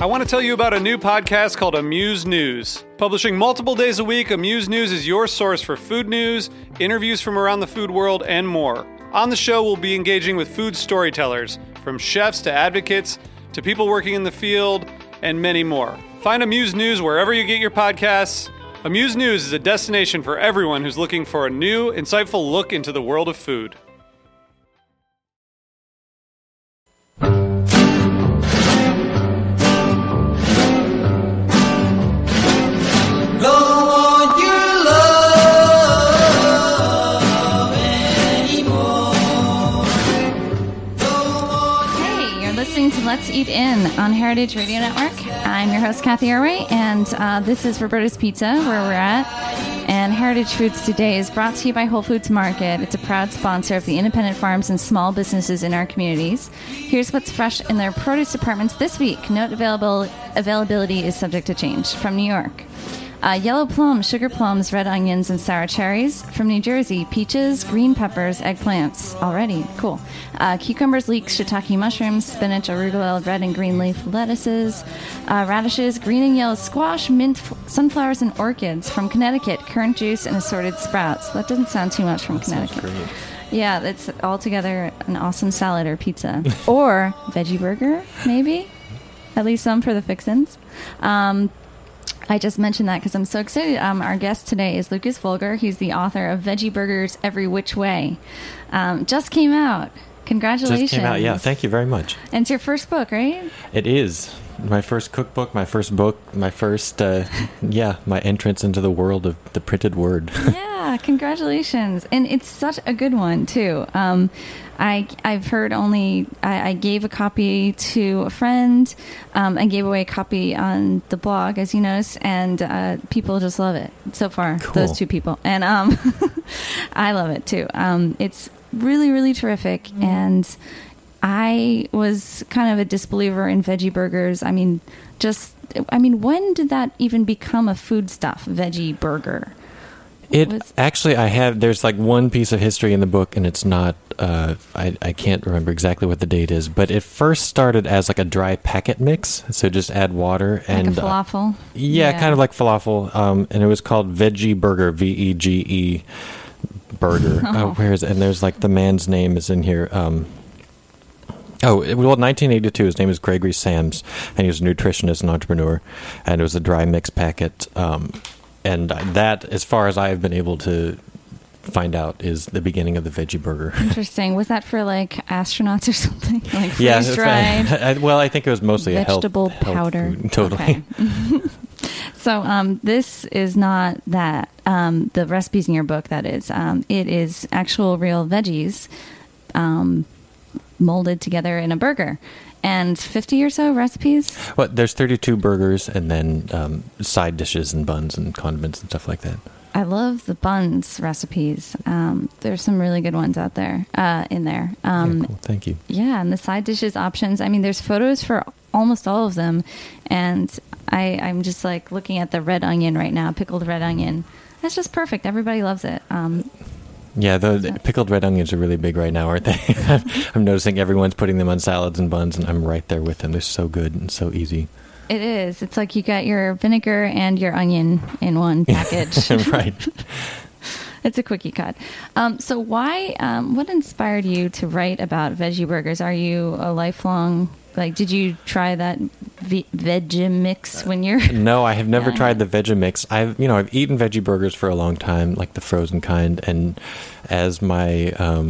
I want to tell you about a new podcast called Amuse News. Publishing multiple days a week, Amuse News is your source for food news, interviews from around the food world, and more. On the show, we'll be engaging with food storytellers, from chefs to advocates to people working in the field, and many more. Find Amuse News wherever you get your podcasts. Amuse News is a destination for everyone who's looking for a new, insightful look into the world of food. Let's Eat In on Heritage Radio Network. I'm your host, Kathy Arway, and this is Roberta's Pizza, where we're at. And Heritage Foods Today is brought to you by Whole Foods Market. It's a proud sponsor of the independent farms and small businesses in our communities. Here's what's fresh in their produce departments this week. Note availability is subject to change. From New York, yellow plums, sugar plums, red onions, and sour cherries. From New Jersey, peaches, green peppers, eggplants. Already, cool. Cucumbers, leeks, shiitake mushrooms, spinach, arugula, red and green leaf lettuces, radishes, green and yellow squash, mint, sunflowers, and orchids. From Connecticut, currant juice and assorted sprouts. That doesn't sound too much from Connecticut. Sounds great. Yeah, that's altogether an awesome salad or pizza. Or veggie burger, maybe. At least some for the fixins. I just mentioned that because I'm so excited. Our guest today is Lucas Volger. He's the author of Veggie Burgers Every Which Way. Just came out. Congratulations. Just came out, yeah. Thank you very much. And it's your first book, right? It is. My first cookbook, my first book, my first, my entrance into the world of the printed word. Yeah, congratulations. And it's such a good one, too. I've heard I gave a copy to a friend. I gave away a copy on the blog, as you noticed, and people just love it so far. Cool. Those two people. And I love it, too. It's really, really terrific. And I was kind of a disbeliever in veggie burgers. I mean, when did that even become a foodstuff, veggie burger? There's like one piece of history in the book, and it's not, I can't remember exactly what the date is, but it first started as like a dry packet mix, so just add water. Like a falafel? Yeah, kind of like falafel, and it was called Veggie Burger, VEGE Burger. Where is it? And there's like the man's name is in here. 1982, his name is Gregory Sams, and he was a nutritionist and entrepreneur, and it was a dry mix packet. And that, as far as I have been able to find out, is the beginning of the veggie burger. Interesting. Was that for like astronauts or something? Like freeze-dried? Well, I think it was mostly vegetable a health powder. Food. Totally. Okay. So this is not that, the recipes in your book, that is. It is actual real veggies molded together in a burger. And 50 or so recipes? Well, there's 32 burgers and then side dishes and buns and condiments and stuff like that. I love the buns recipes. There's some really good ones out there, in there. Cool. Thank you. Yeah, and the side dishes options. I mean, there's photos for almost all of them. And I'm just like looking at the red onion right now, pickled red onion. That's just perfect. Everybody loves it. Yeah, the pickled red onions are really big right now, aren't they? I'm noticing everyone's putting them on salads and buns, and I'm right there with them. They're so good and so easy. It is. It's like you got your vinegar and your onion in one package. Right. It's a quickie cut. So why, what inspired you to write about veggie burgers? Are you a lifelong, did you try that Vegemix when you're... No, I have never tried the Vegemix. I've eaten veggie burgers for a long time, like the frozen kind, and as my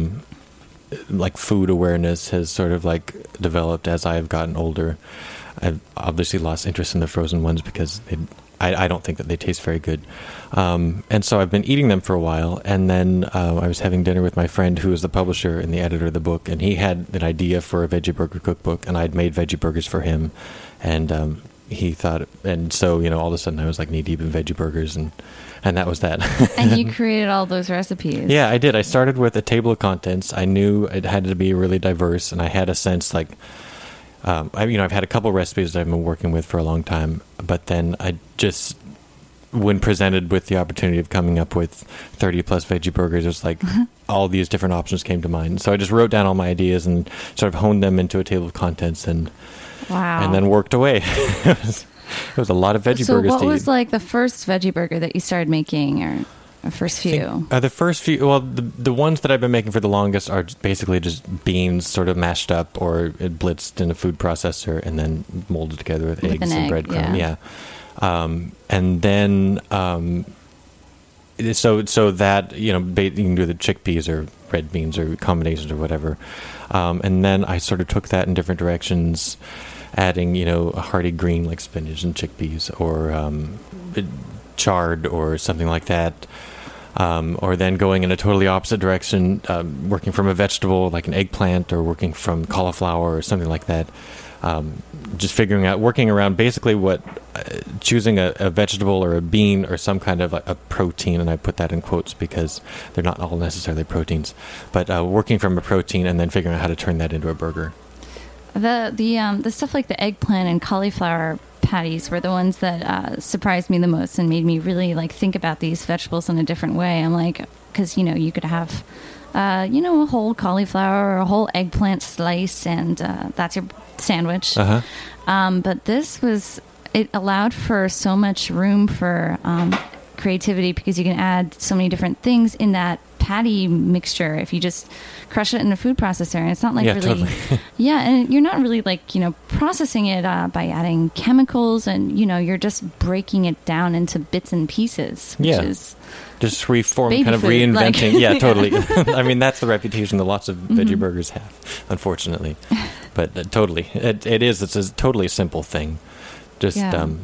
food awareness has sort of developed as I've gotten older, I've obviously lost interest in the frozen ones because I don't think that they taste very good. And so I've been eating them for a while, and then I was having dinner with my friend who is the publisher and the editor of the book, and he had an idea for a veggie burger cookbook, and I'd made veggie burgers for him, and he thought, and so, all of a sudden I was knee-deep in veggie burgers, and that was that. And you created all those recipes. Yeah, I did. I started with a table of contents. I knew it had to be really diverse, and I had a sense I've had a couple recipes that I've been working with for a long time, but then I just, when presented with the opportunity of coming up with 30 plus veggie burgers, it was all these different options came to mind. So I just wrote down all my ideas and sort of honed them into a table of contents, and Wow. and then worked away. It was a lot of veggie burgers So to what was eat. like the first veggie burger that you started making, or the first few? The first few, well, the ones that I've been making for the longest are basically just beans sort of mashed up or blitzed in a food processor and then molded together with eggs an and egg, breadcrumb. yeah. And then, so that, you can do the chickpeas or red beans or combinations or whatever. And then I sort of took that in different directions, adding, a hearty green like spinach and chickpeas or chard or something like that. Or then going in a totally opposite direction, working from a vegetable like an eggplant or working from cauliflower or something like that. Just working around basically choosing a vegetable or a bean or some kind of a protein, and I put that in quotes because they're not all necessarily proteins, but working from a protein and then figuring out how to turn that into a burger. The stuff like the eggplant and cauliflower patties were the ones that surprised me the most and made me really think about these vegetables in a different way. I'm like, because you could have a whole cauliflower or a whole eggplant slice, and that's your sandwich. But it allowed for so much room for creativity because you can add so many different things in that patty mixture if you just crush it in a food processor. And it's not really totally. and you're not really processing it by adding chemicals, and you're just breaking it down into bits and pieces, which is just reform, baby kind of food, reinventing. Totally. I mean, that's the reputation that lots of veggie burgers have, unfortunately. But totally, it's a totally simple thing. Just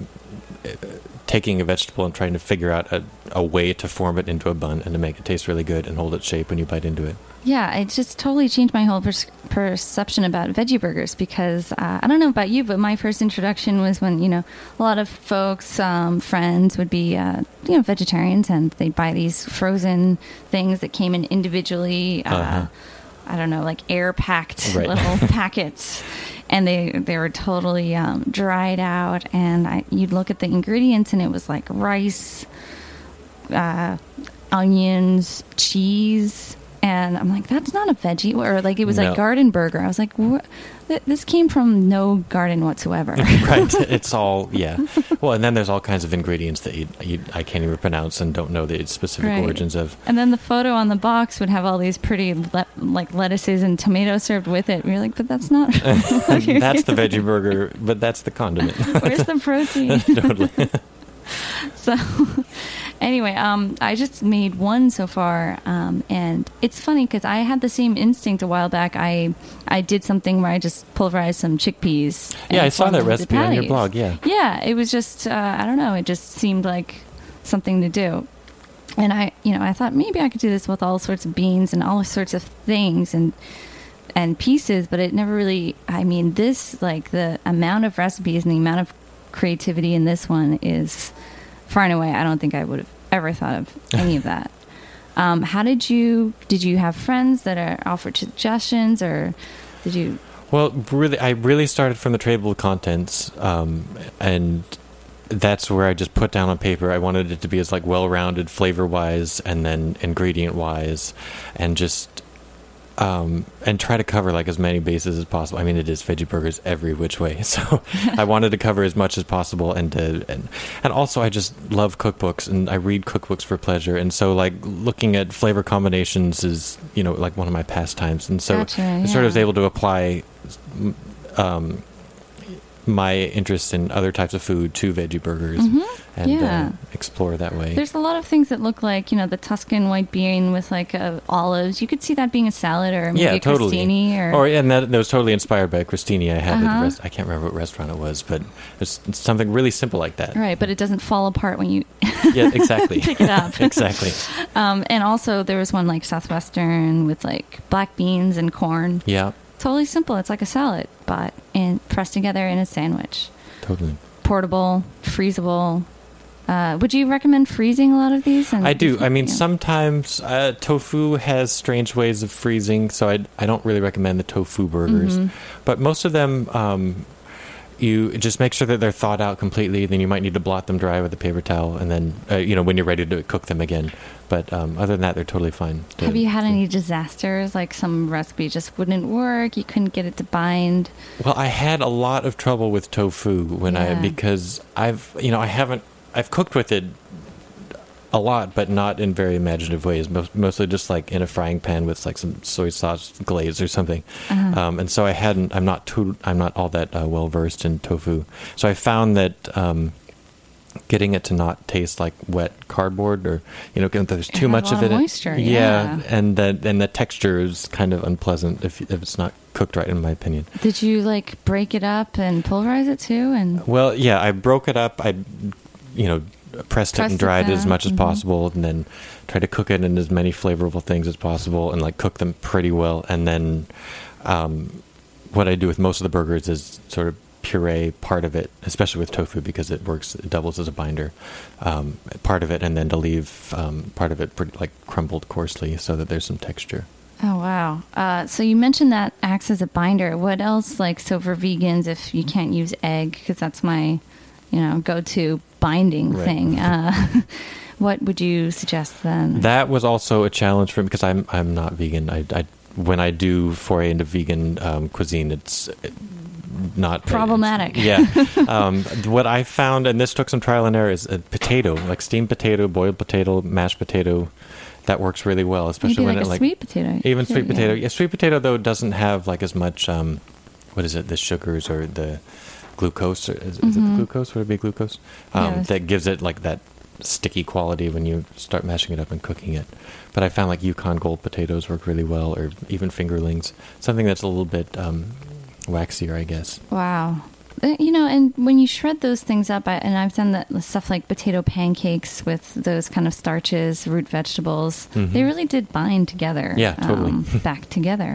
taking a vegetable and trying to figure out a way to form it into a bun and to make it taste really good and hold its shape when you bite into it. Yeah, it just totally changed my whole perception about veggie burgers because I don't know about you, but my first introduction was when, a lot of folks, friends would be, vegetarians, and they'd buy these frozen things that came in individually, I don't know, like air-packed little packets. And they were totally dried out, and you'd look at the ingredients, and it was like rice, onions, cheese, and I'm like, that's not a veggie, or it was like garden burger. I was like, what? This came from no garden whatsoever. Right, it's all Well, and then there's all kinds of ingredients that I can't even pronounce and don't know the specific origins of. And then the photo on the box would have all these pretty lettuces and tomatoes served with it. And you're like, but that's not. That's the veggie burger, but that's the condiment. Where's the protein? Totally. So, anyway, I just made one so far, and it's funny because I had the same instinct a while back. I did something where I just pulverized some chickpeas. Yeah, I saw that recipe on your blog. Yeah, it was just I don't know. It just seemed like something to do, and I thought maybe I could do this with all sorts of beans and all sorts of things and pieces, but it never really. I mean, the amount of recipes and the amount of creativity in this one is far and away. I don't think I would have ever thought of any of that. How did you have friends that offered suggestions, or did you? Well, I really started from the table of contents, and that's where I just put down on paper. I wanted it to be as well-rounded flavor-wise and then ingredient-wise, and just and try to cover as many bases as possible. I mean, it is veggie burgers every which way, so I wanted to cover as much as possible, and also I just love cookbooks, and I read cookbooks for pleasure, and so looking at flavor combinations is one of my pastimes, and so I sort of was able to apply my interest in other types of food to veggie burgers and explore that way. There's a lot of things that look like, the Tuscan white bean with olives. You could see that being a salad, or maybe a crostini. And that was totally inspired by a crostini I had at I can't remember what restaurant it was, but it's something really simple like that. Right, but it doesn't fall apart when you yeah, exactly. pick it up. Exactly. And also there was one Southwestern with black beans and corn. Yeah. Totally simple. It's like a salad, but pressed together in a sandwich. Totally. Portable, freezable. Would you recommend freezing a lot of these? I do. I mean, sometimes tofu has strange ways of freezing, so I don't really recommend the tofu burgers. But most of them, you just make sure that they're thawed out completely. Then you might need to blot them dry with a paper towel, and then when you're ready to cook them again. But other than that, they're totally fine. Have you had any disasters? Like some recipe just wouldn't work, you couldn't get it to bind? Well, I had a lot of trouble with tofu because I've cooked with it a lot, but not in very imaginative ways. Mostly just like in a frying pan with like some soy sauce glaze or something. And so I'm not all that well versed in tofu. So I found that getting it to not taste like wet cardboard, or there's too much of it. Moisture, and the texture is kind of unpleasant if it's not cooked right, in my opinion. Did you like break it up and pulverize it too? And well, yeah, I broke it up. I pressed it and dried it as much as possible, and then tried to cook it in as many flavorful things as possible, and like cook them pretty well. And then what I do with most of the burgers is sort of puree part of it, especially with tofu, because it doubles as a binder, part of it, and then to leave part of it pretty, like crumbled coarsely, so that there's some texture. Oh, wow. So you mentioned that acts as a binder. What else, so for vegans, if you can't use egg, because that's my go-to binding thing, what would you suggest then? That was also a challenge for me, because I'm not vegan. I when I do foray into vegan cuisine, it's not problematic. What I found, and this took some trial and error, is a potato, like steamed potato, boiled potato, mashed potato. That works really well, especially maybe when a sweet potato. Even sweet potato. Yeah, sweet potato though doesn't have like as much. What is it? The sugars or the glucose? Is it the glucose? Would it be glucose? That gives it like that sticky quality when you start mashing it up and cooking it. But I found like Yukon Gold potatoes work really well, or even fingerlings. Something that's a little bit waxier, I guess. Wow. And when you shred those things up, and I've done that stuff like potato pancakes with those kind of starches, root vegetables, they really did bind together. Yeah, totally. Back together.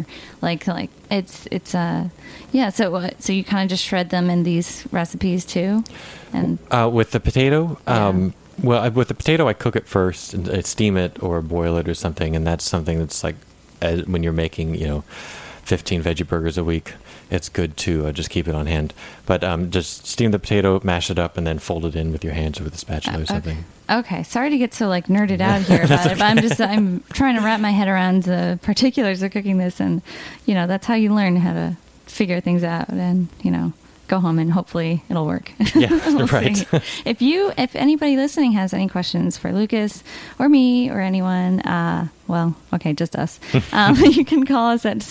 So you kind of just shred them in these recipes too? And with the potato, with the potato, I cook it first and I steam it or boil it or something, and that's something that's like when you're making, 15 veggie burgers a week, it's good to just keep it on hand. But just steam the potato, mash it up, and then fold it in with your hands or with a spatula or something. Okay. Sorry to get so nerded out here about it, but I'm trying to wrap my head around the particulars of cooking this, and that's how you learn how to figure things out, and go home and hopefully it'll work. Yeah, right. If anybody listening has any questions for Lucas or me or anyone, just us, you can call us at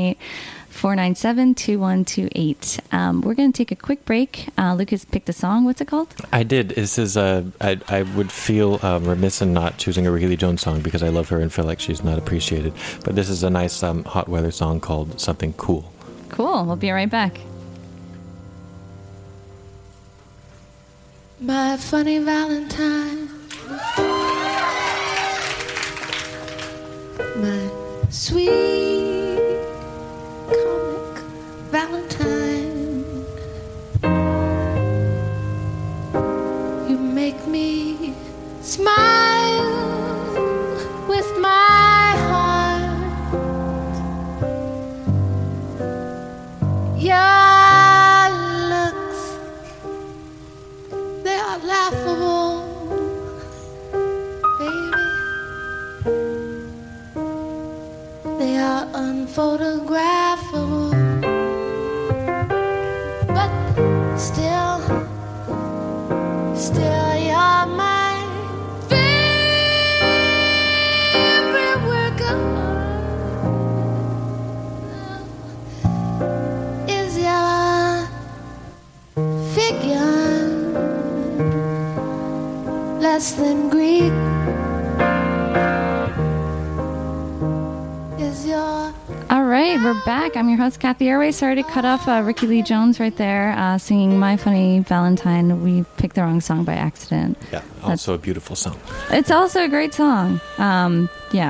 718-497-2128. We're going to take a quick break. Lucas picked a song. What's it called? I did. This is I would feel remiss in not choosing a Rickie Lee Jones song, because I love her and feel like she's not appreciated. But this is a nice hot weather song called Something Cool. Cool. We'll be right back. My funny Valentine, my sweet comic Valentine, you make me smile with my heart. Your looks, they are laughable, baby. They are unphotographable, but still you're my favorite work of art. Is your figure less than Greek? Is your... All right, we're back. I'm your host, Kathy Airway. Sorry to cut off Rickie Lee Jones right there singing My Funny Valentine. We picked the wrong song by accident. Yeah, also a beautiful song. It's also a great song. That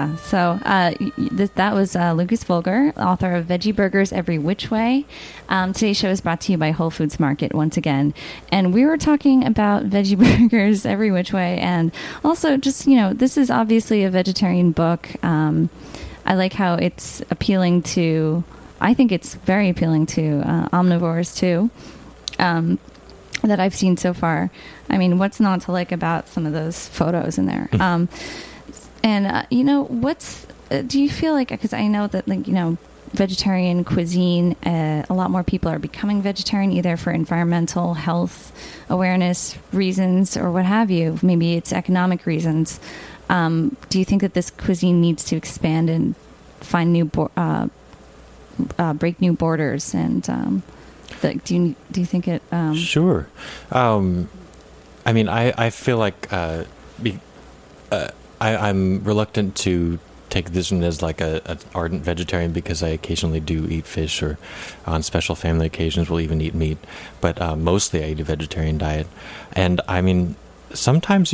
was Lucas Volger, author of Veggie Burgers Every Which Way. Today's show is brought to you by Whole Foods Market once again. And we were talking about Veggie Burgers Every Which Way. And also just, this is obviously a vegetarian book. I like how it's appealing to, I think it's very appealing to omnivores too. that I've seen so far. I mean, what's not to like about some of those photos in there? Do you feel like, because I know that, like, vegetarian cuisine, a lot more people are becoming vegetarian either for environmental health awareness reasons or what have you. Maybe it's economic reasons. Do you think that this cuisine needs to expand and find break new borders? And do you think it? Sure. I mean, I feel like I'm reluctant to take this one as like an ardent vegetarian because I occasionally do eat fish, or on special family occasions will even eat meat. But mostly I eat a vegetarian diet. And I mean, sometimes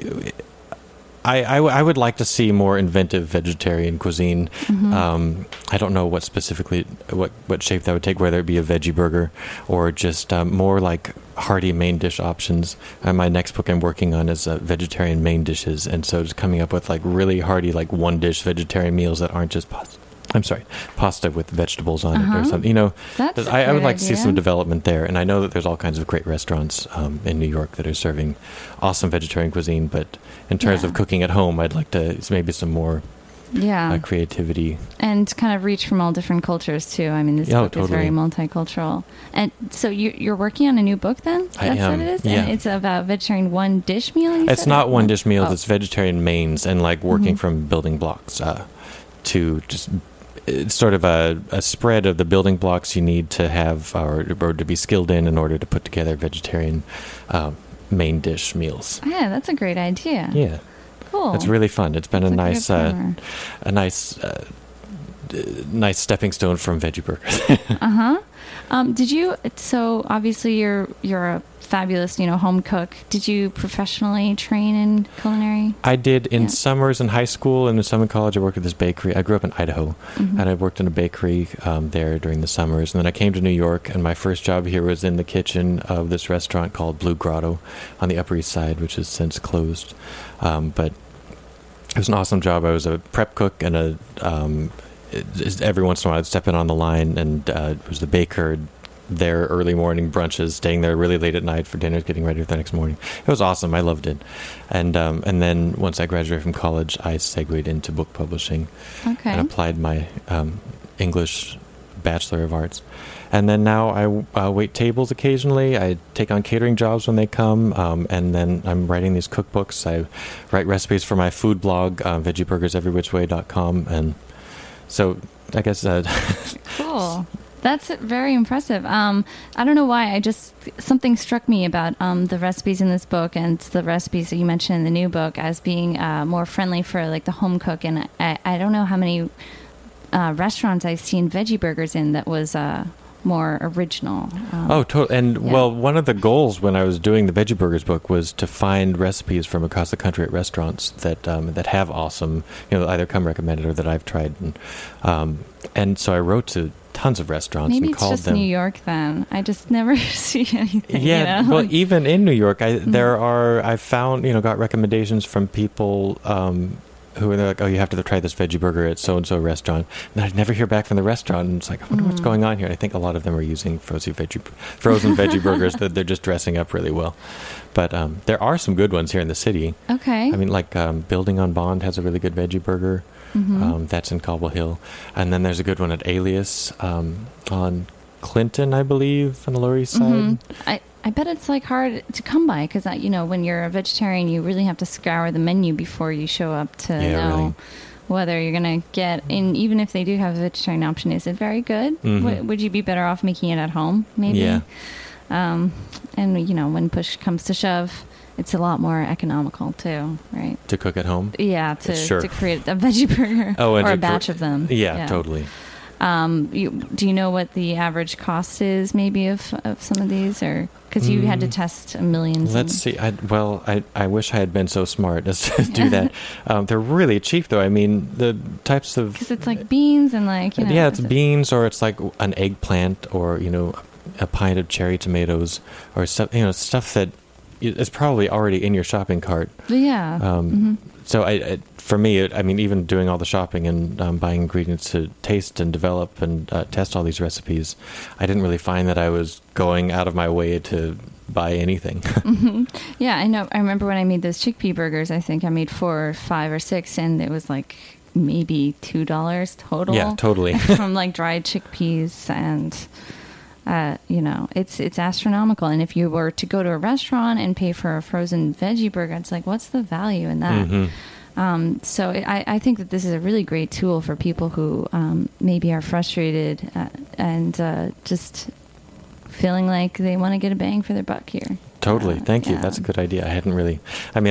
I would like to see more inventive vegetarian cuisine. I don't know what specifically, what shape that would take, whether it be a veggie burger or just more like hearty main dish options. My next book I'm working on is vegetarian main dishes, and so just coming up with like really hearty, like one dish vegetarian meals that aren't just pasta with vegetables on it or something. That's I would like to see idea. some development there. And I know that there's all kinds of great restaurants in New York that are serving awesome vegetarian cuisine. But in terms of cooking at home, I'd like to maybe some more creativity. And kind of reach from all different cultures too. I mean, this book is very multicultural. And so you're working on a new book then? That's I am. what it is? Yeah. And it's about vegetarian one dish meal? It's not one dish meals. Oh. It's vegetarian mains, and like working from building blocks to just... It's sort of a spread of the building blocks you need to have or to be skilled in order to put together vegetarian main dish meals. Yeah, that's a great idea. Yeah, Cool. it's really fun. It's been It's a nice stepping stone from veggie burgers. Did you? So obviously you're a fabulous, home cook. Did you professionally train in culinary? I did in summers in high school and in summer college. I worked at this bakery. I grew up in Idaho, and I worked in a bakery there during the summers. And then I came to New York, and my first job here was in the kitchen of this restaurant called Blue Grotto on the Upper East Side, which has since closed. But it was an awesome job. I was a prep cook and every once in a while I'd step in on the line, and was the baker there early morning brunches, staying there really late at night for dinners, getting ready for the next morning. It was awesome. I loved it. And then once I graduated from college, I segued into book publishing and applied my English Bachelor of Arts. And then now I wait tables occasionally. I take on catering jobs when they come. And then I'm writing these cookbooks. I write recipes for my food blog, veggieburgerseverywhichway.com. And so I guess... Cool. That's very impressive. I don't know why. Something struck me about the recipes in this book and the recipes that you mentioned in the new book as being more friendly for like the home cook. And I don't know how many restaurants I've seen veggie burgers in that was more original. Totally. And well, one of the goals when I was doing the Veggie Burgers book was to find recipes from across the country at restaurants that have awesome, either come recommended or that I've tried. And so I wrote to tons of restaurants Maybe and it's called just them. New York then. I just never see anything. Yeah, well, even in New York, I found, got recommendations from people who are like, oh, you have to try this veggie burger at so-and-so restaurant. And I'd never hear back from the restaurant. And it's like, I wonder what's going on here. And I think a lot of them are using frozen veggie burgers that they're just dressing up really well. But there are some good ones here in the city. Okay. I mean, like Building on Bond has a really good veggie burger. That's in Cobble Hill. And then there's a good one at Alias on Clinton, I believe, on the Lower East Side. I bet it's like hard to come by because, when you're a vegetarian, you really have to scour the menu before you show up to know whether you're going to get in. Even if they do have a vegetarian option, is it very good? Would you be better off making it at home, maybe? Yeah. And, when push comes to shove, it's a lot more economical too, right? To cook at home? Yeah, to Sure. to create a veggie burger or a batch of them. Yeah, totally. Do you know what the average cost is, maybe, of some of these, or because you had to test millions? Let's see. I wish I had been so smart as to do that. They're really cheap, though. I mean, the types of because it's like beans and it's beans, or it's like an eggplant, or a pint of cherry tomatoes, or stuff. Stuff that it's probably already in your shopping cart. Yeah. So for me, even doing all the shopping and buying ingredients to taste and develop and test all these recipes, I didn't really find that I was going out of my way to buy anything. Yeah, I know. I remember when I made those chickpea burgers, I think I made 4 or 5 or 6, and it was like maybe $2 total. Yeah, totally. From like dried chickpeas, and it's astronomical. And if you were to go to a restaurant and pay for a frozen veggie burger, it's like, what's the value in that? So I think that this is a really great tool for people who maybe are frustrated and just feeling like they want to get a bang for their buck here. Totally. Thank you. Yeah. That's a good idea. I hadn't really. I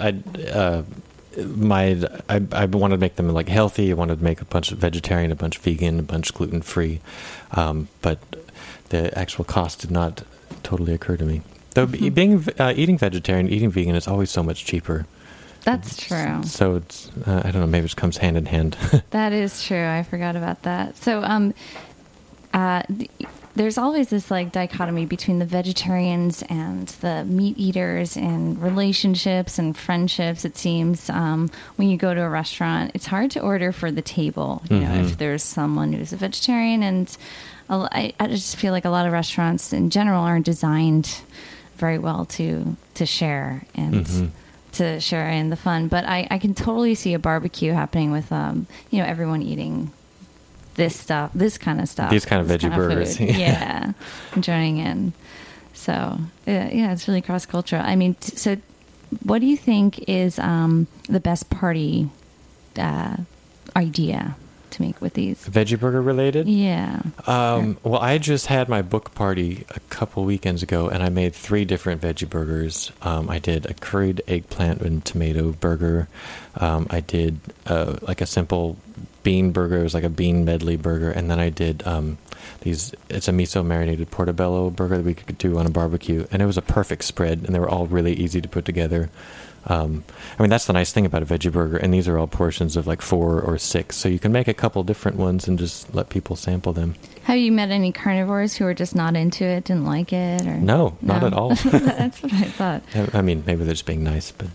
wanted to make them like healthy. I wanted to make a bunch of vegetarian, a bunch vegan, a bunch gluten free, but the actual cost did not totally occur to me. Though eating vegetarian, eating vegan is always so much cheaper. That's true. So it's I don't know. Maybe it comes hand in hand. That is true. I forgot about that. So there's always this like dichotomy between the vegetarians and the meat eaters and relationships and friendships. It seems when you go to a restaurant, it's hard to order for the table. You know, if there's someone who's a vegetarian, and I just feel like a lot of restaurants in general aren't designed very well to share and to share in the fun. But I can totally see a barbecue happening with everyone eating this kind of stuff, these kind of veggie burgers. Yeah, joining in. So yeah, it's really cross cultural. I mean, so what do you think is the best party idea to make with these? Veggie burger related? Yeah. Well, I just had my book party a couple weekends ago, and I made 3 different veggie burgers. I did a curried eggplant and tomato burger. I did like a simple bean burger. It was like a bean medley burger. And then I did it's a miso marinated portobello burger that we could do on a barbecue. And it was a perfect spread, and they were all really easy to put together. That's the nice thing about a veggie burger, and these are all portions of like 4 or 6, so you can make a couple different ones and just let people sample them. Have you met any carnivores who were just not into it, didn't like it? Or No, not at all. That's what I thought. Maybe they're just being nice, but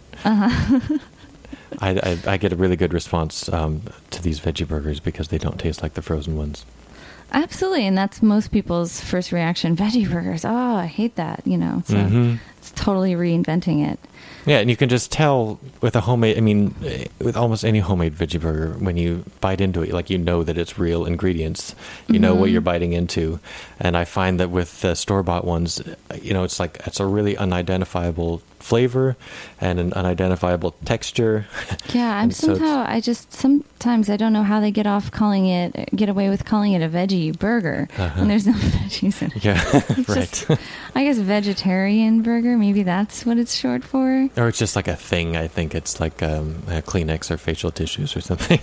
I get a really good response to these veggie burgers because they don't taste like the frozen ones. Absolutely, and that's most people's first reaction. Veggie burgers, oh, I hate that, so it's totally reinventing it. Yeah, and you can just tell with with almost any homemade veggie burger, when you bite into it, like, you know that it's real ingredients. You know what you're biting into. And I find that with the store-bought ones, it's like, it's a really unidentifiable flavor and an unidentifiable texture. Yeah, sometimes I don't know how they get away with calling it a veggie burger when there's no veggies in it. Yeah, right. Just, I guess vegetarian burger, maybe that's what it's short for. Or it's just like a thing. I think it's like a Kleenex or facial tissues or something.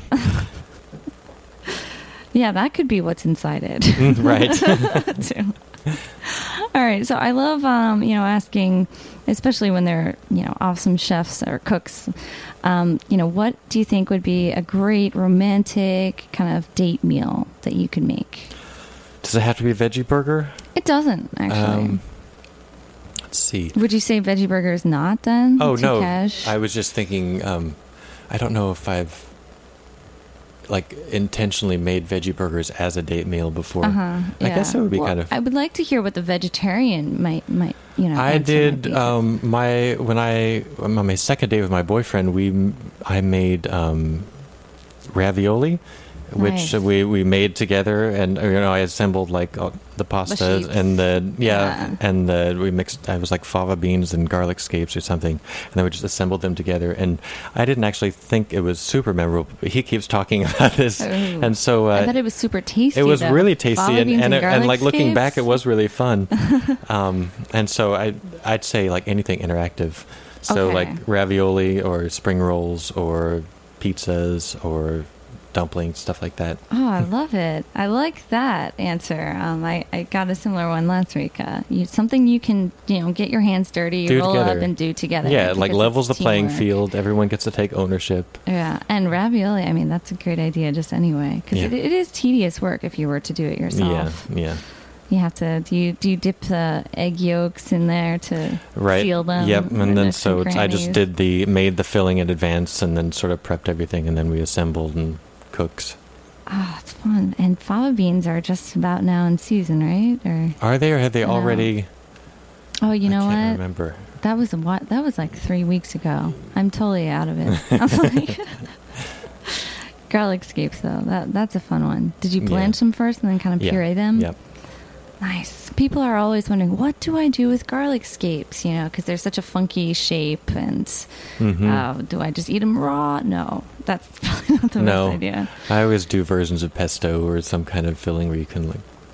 Yeah, that could be what's inside it. Right. Too. All right, so I love asking, especially when they're awesome chefs or cooks, what do you think would be a great romantic kind of date meal that you could make? Does it have to be a veggie burger? It doesn't, actually. Let's see. Would you say veggie burger is not then? Oh, no. Cash? I was just thinking, I don't know if I've intentionally made veggie burgers as a date meal before. Yeah. I guess it would be kind of. I would like to hear what the vegetarian might I did on my second date with my boyfriend. I made ravioli, which Nice. we made together, and I assembled the pasta sheets. and we mixed. I was like fava beans and garlic scapes or something, and then we just assembled them together. And I didn't actually think it was super memorable, but he keeps talking about this, Ooh. and so I bet it was super tasty. it was though. really tasty, Fava beans and garlic looking back, scapes? it was really fun. And so I'd say anything interactive, so Okay. like ravioli or spring rolls or pizzas or dumplings, stuff like that. Oh, I love it. I like that answer. I got a similar one last week. Something you can, get your hands dirty, Do roll together. up and do together. Yeah, like because levels the it's playing teamwork. field. Everyone gets to take ownership. Yeah, and ravioli, that's a great idea just anyway. Because Yeah. it is tedious work if you were to do it yourself. Yeah. You have to, do you dip the egg yolks in there to Right. seal them? Yep. And then nooks so I just crannies? made the filling in advance and then sort of prepped everything and then we assembled and cooked. Oh, it's fun. And fava beans are just about now in season, right? Or Are they or have they I don't know. already? oh, you know I can't what? remember. That was like 3 weeks ago. I'm totally out of it. I was like, garlic scapes though. That's a fun one. Did you blanch them first and then kind of Yeah. puree them? Yep. Nice. People are always wondering, what do I do with garlic scapes? You know, because they're such a funky shape. And do I just eat them raw? No, that's probably not the No. best idea. I always do versions of pesto or some kind of filling where you can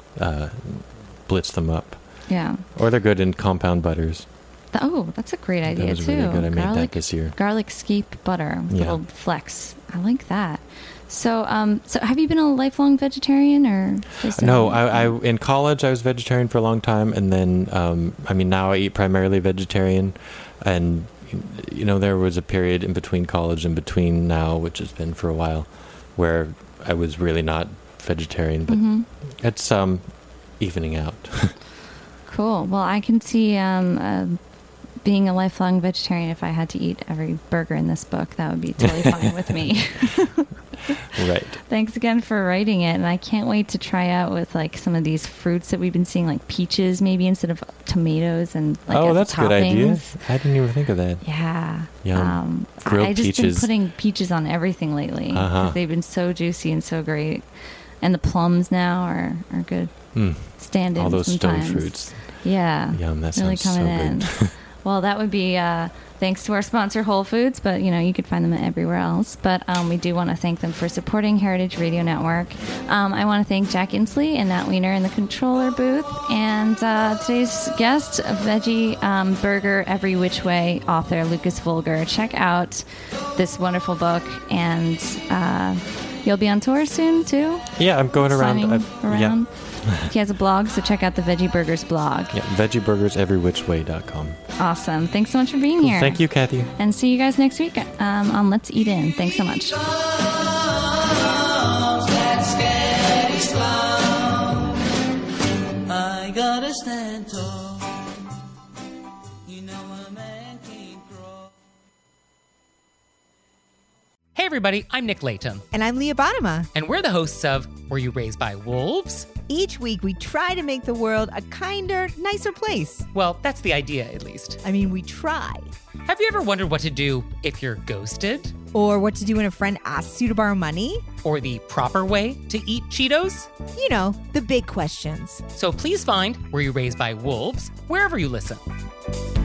blitz them up. Yeah. Or they're good in compound butters. That's a great idea That was too. really good. I made that this year. Garlic scape butter, Yeah. little flex. I like that. So, so have you been a lifelong vegetarian or? Just No, I in college I was vegetarian for a long time, and then now I eat primarily vegetarian, and there was a period in between college and between now, which has been for a while, where I was really not vegetarian, but it's evening out. Cool. Well, I can see being a lifelong vegetarian. If I had to eat every burger in this book, that would be totally fine with me. Right. Thanks again for writing it, and I can't wait to try out with like some of these fruits that we've been seeing, like peaches maybe instead of tomatoes, and like as that's a good idea. toppings. I didn't even think of that. Yeah. Yum. Grilled I just peaches. been putting peaches on everything lately. 'Cause they've been so juicy and so great. And the plums now are good. Stand-ins All those sometimes. stone fruits. Yeah. Yum, that really sounds so coming good. in. Well, that would be thanks to our sponsor, Whole Foods, but you could find them everywhere else. But we do want to thank them for supporting Heritage Radio Network. I want to thank Jack Inslee and Nat Wiener in the controller booth, and today's guest, Veggie Burger Every Which Way author Lucas Vulgar. Check out this wonderful book, and you'll be on tour soon too. Yeah, I'm going around. Signing around. Yeah. He has a blog, so check out the Veggie Burgers blog. Yeah, veggieburgerseverywhickway.com. Awesome. Thanks so much for being here. Thank you, Kathy. And see you guys next week on Let's Eat In. Thanks so much. I gotta stand tall. You know a man can't crawl. Hey everybody, I'm Nick Layton, And I'm Leah Bonnema. and we're the hosts of Were You Raised by Wolves? Each week, we try to make the world a kinder, nicer place. Well, that's the idea, at least. I mean, we try. Have you ever wondered what to do if you're ghosted? Or what to do when a friend asks you to borrow money. Or the proper way to eat Cheetos? You know, the big questions. So please find Were You Raised by Wolves wherever you listen.